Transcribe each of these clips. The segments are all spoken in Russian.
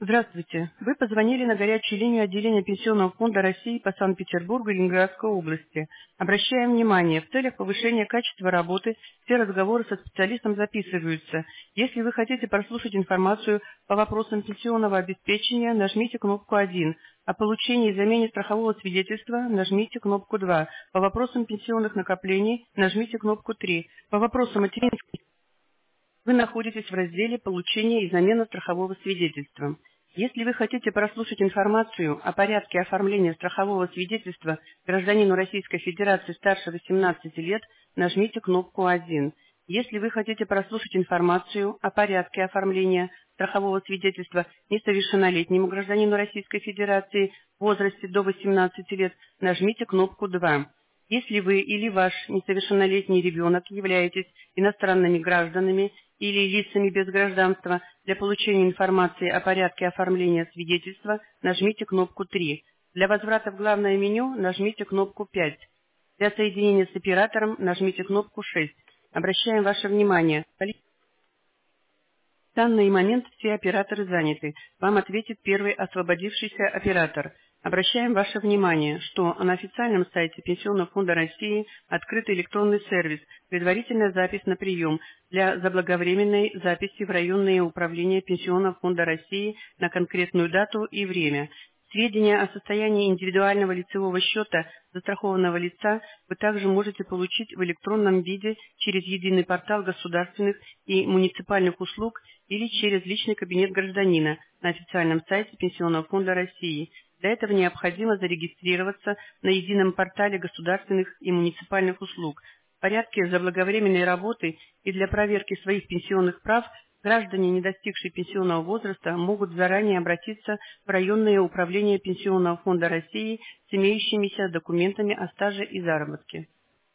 Здравствуйте. Вы позвонили на горячую линию отделения Пенсионного фонда России по Санкт-Петербургу и Ленинградской области. Обращаем внимание, в целях повышения качества работы все разговоры со специалистом записываются. Если вы хотите прослушать информацию по вопросам пенсионного обеспечения, нажмите кнопку 1. О получении и замене страхового свидетельства нажмите кнопку 2. По вопросам пенсионных накоплений нажмите кнопку 3. По вопросам материнской вы находитесь в разделе «Получение и замена страхового свидетельства». Если вы хотите прослушать информацию о порядке оформления страхового свидетельства гражданину Российской Федерации старше 18 лет, нажмите кнопку 1. Если вы хотите прослушать информацию о порядке оформления страхового свидетельства несовершеннолетнему гражданину Российской Федерации в возрасте до 18 лет, нажмите кнопку 2. Если вы или ваш несовершеннолетний ребенок являетесь иностранными гражданами или лицами без гражданства, для получения информации о порядке оформления свидетельства нажмите кнопку 3. Для возврата в главное меню нажмите кнопку 5. Для соединения с оператором нажмите кнопку 6. Обращаем ваше внимание. В данный момент все операторы заняты. Вам ответит первый освободившийся оператор. Обращаем ваше внимание, что на официальном сайте Пенсионного фонда России открыт электронный сервис «Предварительная запись на прием» для заблаговременной записи в районные управления Пенсионного фонда России на конкретную дату и время. Сведения о состоянии индивидуального лицевого счета застрахованного лица вы также можете получить в электронном виде через единый портал государственных и муниципальных услуг или через личный кабинет гражданина на официальном сайте Пенсионного фонда России. Для этого необходимо зарегистрироваться на едином портале государственных и муниципальных услуг. В порядке заблаговременной работы и для проверки своих пенсионных прав граждане, не достигшие пенсионного возраста, могут заранее обратиться в районное управление Пенсионного фонда России с имеющимися документами о стаже и заработке.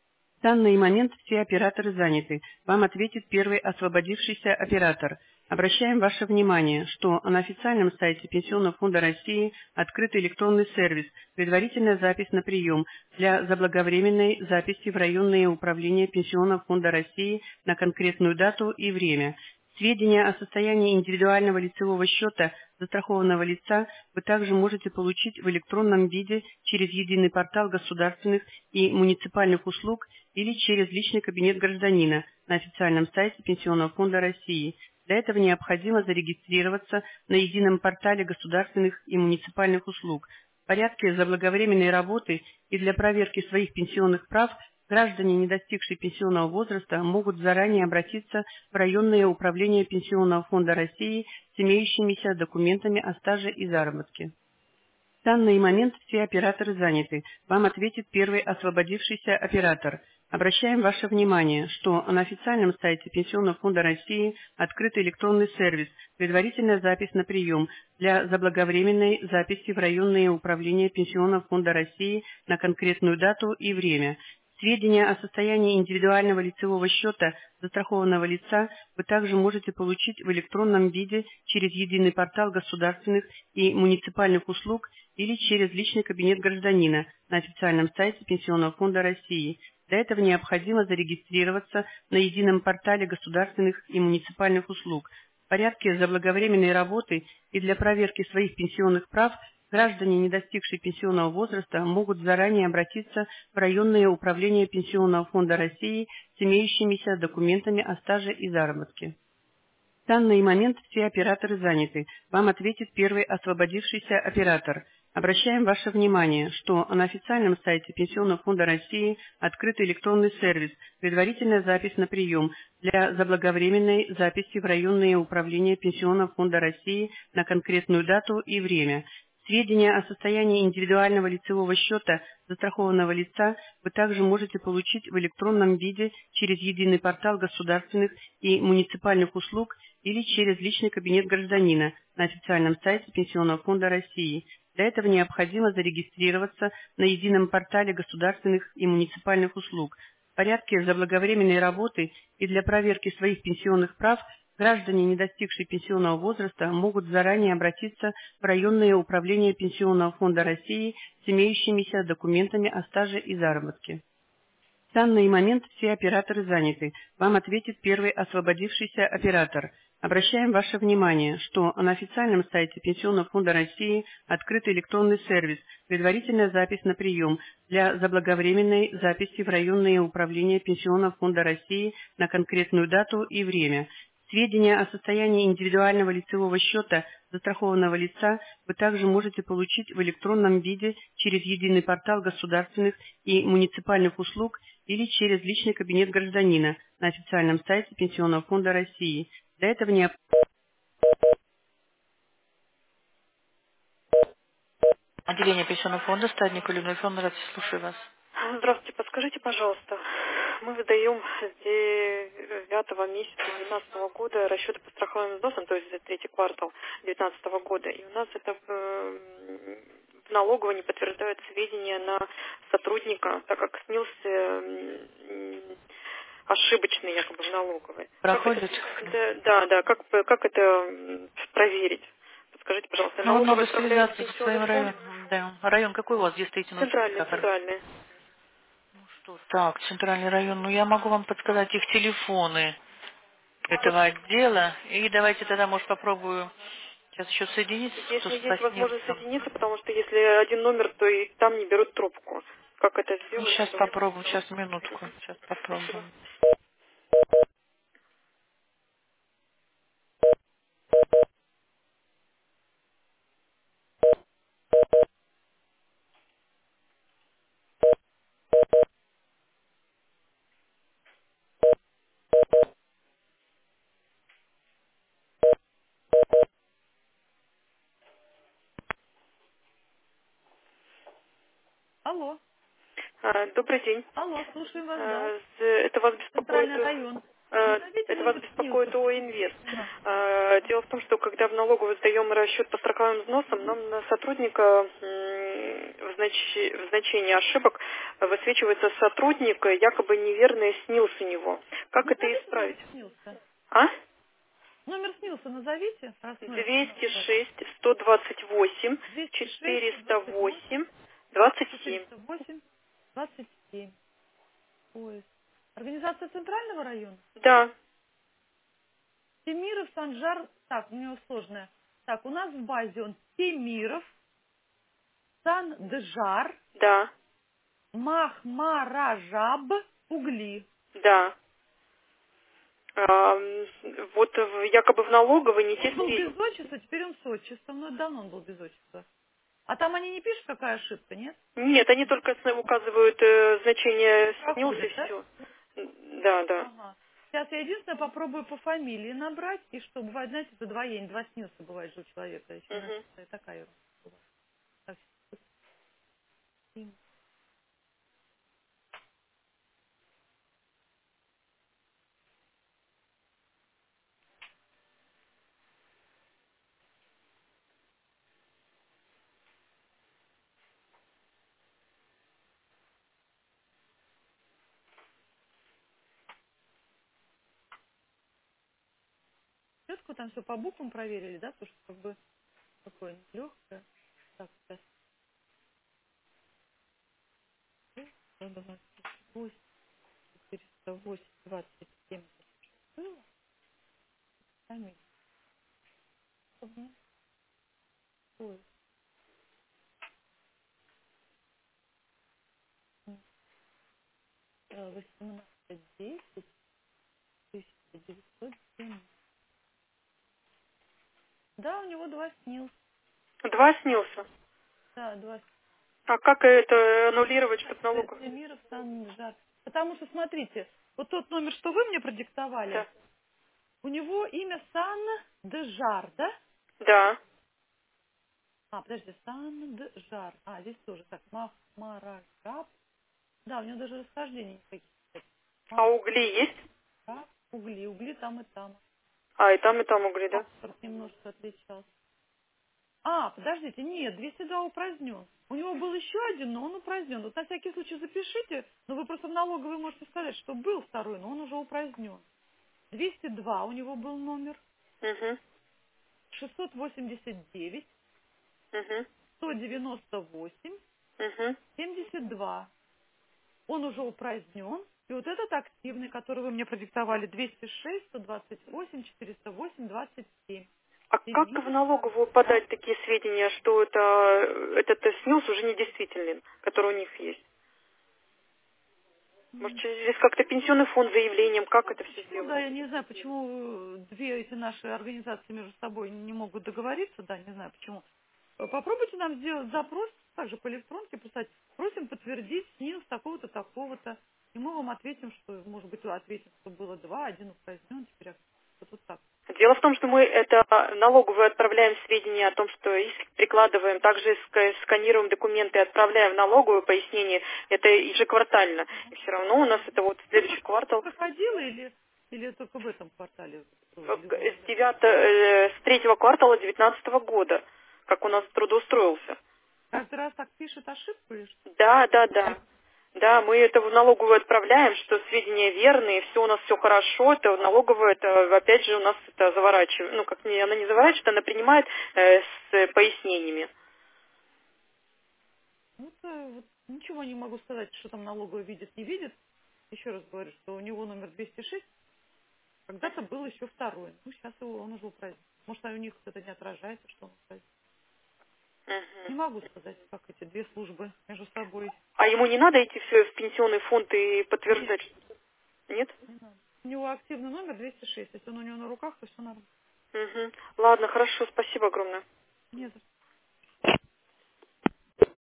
В данный момент все операторы заняты. Вам ответит первый освободившийся оператор. Обращаем ваше внимание, что на официальном сайте Пенсионного фонда России открыт электронный сервис «Предварительная запись на прием» для заблаговременной записи в районные управления Пенсионного фонда России на конкретную дату и время. Сведения о состоянии индивидуального лицевого счета застрахованного лица вы также можете получить в электронном виде через единый портал государственных и муниципальных услуг или через личный кабинет гражданина на официальном сайте Пенсионного фонда России. Для этого необходимо зарегистрироваться на едином портале государственных и муниципальных услуг. В порядке заблаговременной работы и для проверки своих пенсионных прав граждане, не достигшие пенсионного возраста, могут заранее обратиться в районное управление Пенсионного фонда России с имеющимися документами о стаже и заработке. В данный момент все операторы заняты. Вам ответит первый освободившийся оператор. Обращаем ваше внимание, что на официальном сайте Пенсионного фонда России открыт электронный сервис «Предварительная запись на прием» для заблаговременной записи в районные управления Пенсионного фонда России на конкретную дату и время. Сведения о состоянии индивидуального лицевого счета застрахованного лица вы также можете получить в электронном виде через единый портал государственных и муниципальных услуг или через личный кабинет гражданина на официальном сайте Пенсионного фонда России. Для этого необходимо зарегистрироваться на едином портале государственных и муниципальных услуг. В порядке заблаговременной работы и для проверки своих пенсионных прав граждане, не достигшие пенсионного возраста, могут заранее обратиться в районное управление Пенсионного фонда России с имеющимися документами о стаже и заработке. В данный момент все операторы заняты. Вам ответит первый освободившийся оператор. Обращаем ваше внимание, что на официальном сайте Пенсионного фонда России открыт электронный сервис «Предварительная запись на прием» для заблаговременной записи в районные управления Пенсионного фонда России на конкретную дату и время. Сведения о состоянии индивидуального лицевого счета застрахованного лица вы также можете получить в электронном виде через единый портал государственных и муниципальных услуг или через личный кабинет гражданина на официальном сайте Пенсионного фонда России. Для этого необходимо зарегистрироваться на едином портале государственных и муниципальных услуг. В порядке заблаговременной работы и для проверки своих пенсионных прав граждане, не достигшие пенсионного возраста, могут заранее обратиться в районное управление Пенсионного фонда России с имеющимися документами о стаже и заработке. В данный момент все операторы заняты. Вам ответит первый освободившийся оператор. Обращаем ваше внимание, что на официальном сайте Пенсионного фонда России открыт электронный сервис «Предварительная запись на прием» для заблаговременной записи в районные управления Пенсионного фонда России на конкретную дату и время. Сведения о состоянии индивидуального лицевого счета застрахованного лица вы также можете получить в электронном виде через единый портал государственных и муниципальных услуг или через личный кабинет гражданина на официальном сайте Пенсионного фонда России. Для этого необходимо. Отделение Пенсионного фонда, Стадник Ильина Федоровна, слушаю вас. Здравствуйте, подскажите, пожалуйста, мы выдаем с 9 месяца 2019 года расчеты по страховым взносам, то есть за третий квартал 2019 года, и у нас это в налоговой не подтверждают сведения на сотрудника, так как снился ошибочный якобы в налоговой. Проходит? Да, как это проверить? Подскажите, пожалуйста, Ну, вы налоговый могли отправляет в связаться со пенсионный своим фонд? районом. Да. Район какой у вас? Где стоите на участке? Центральный. Что? Так, центральный район. Ну, я могу вам подсказать их телефоны этого отдела. И давайте тогда, может, попробую сейчас еще соединиться Если с есть возможность Сосневцем. соединиться, потому что если один номер, то и там не берут трубку. Как это Ну, сделать, сейчас чтобы... попробуем, сейчас минутку. Сейчас Спасибо. попробуем. Алло, Добрый день. алло, слушаем вас, да. Это вас беспокоит... Центральный район. э, Назовите Это вас номер беспокоит СНИЛСа. ООО «Инвест». Да. Дело в том, что когда в налоговую сдаем расчет по страховым взносам, нам на сотрудника в значении ошибок высвечивается сотрудник, якобы неверный СНИЛС у него. Как это Назовите номер исправить? СНИЛСа. А? Номер СНИЛСа назовите. Рассмотрим. 206 128 206, 128, 408 27. 408, 27. Поиск. Организация Центрального района? Да, Темиров, Санжар. Так, у него сложное. Так, у нас в базе он Темиров, Санджар, да, Махмаражаб, Угли. да. Вот якобы в налоговой не те Он был сведения. без отчества, теперь он с отчеством. Но давно он был без отчества. А там они не пишут, какая ошибка, нет? Нет, они только указывают значение СНИЛС и Проходит, да? все. Да, да. Ага. Сейчас я единственное попробую по фамилии набрать, и что бывает, знаете, задвоение, два СНИЛСа бывает же у человека. Еще Мгм. такая ерунда бывает. Так, четко там все по буквам проверили, да, потому что как бы такое легкое. Так, сейчас. 8, 408, 27 было. Фамилия. Ой, 18, 10, 1907. Да, у него два СНИЛСа. Два СНИЛСа. Да, два А как это аннулировать, чтобы налоговая? Темиров, Санжар. Потому что, смотрите, вот тот номер, что вы мне продиктовали, Да. у него имя Санджар, да? Да. А, подожди, Санджар. А, здесь тоже так, Махмаражаб. Да, у него даже расхождений никаких нет. А угли есть? Махмаражаб, угли, угли там и там. А, и там угли, да? Паспорт немножко отличался. А, подождите, нет, 202 упразднен. У него был еще один, но он упразднен. Вот на всякий случай запишите, но вы просто в налоговой можете сказать, что был второй, но он уже упразднен. 202 у него был номер, Угу. 689, Угу. 198, Угу. 72. Он уже упразднен. И вот этот активный, который вы мне продиктовали, 206, 128, 408, 27. А как в Единица. налоговую подать такие сведения, что этот снюс уже недействительный, который у них есть? Может, через как-то пенсионный фонд заявлением, как это все Ну да, сделать? я не знаю, почему две эти наши организации между собой не могут договориться, да, не знаю почему. Попробуйте нам сделать запрос, также по электронке писать, просим подтвердить СНИЛС такого-то, такого-то, и мы вам ответим, что, может быть, ответим, что было два, один упразднен, теперь вот так. Дело в том, что мы это налоговую отправляем сведения о том, что иск прикладываем, также сканируем документы и отправляем в налоговую пояснение, это ежеквартально. И все равно у нас это вот следующий квартал Проходило или только в этом квартале? с третьего квартала 2019 года, как у нас трудоустроился. Каждый раз так пишет ошибку или что? Да, да, да. Да, мы это в налоговую отправляем, что сведения верные, все у нас все хорошо, это в налоговую, это опять же у нас это заворачивает, ну как не, она не заворачивает, она принимает с пояснениями. Ну, вот ничего не могу сказать, что там налоговый видит, не видит. Еще раз говорю, что у него номер 206, когда-то был еще второй. Ну, сейчас он уже упразднен. Может, у них это не отражается, что он упразднен. Не Мгм. могу сказать, как эти две службы между собой. А ему не надо идти все в пенсионный фонд и Нет, подтверждать? Нет? не надо. У него активный номер 206. Если он у него на руках, то все нормально. Мгм. Ладно, хорошо, спасибо огромное. Не за что.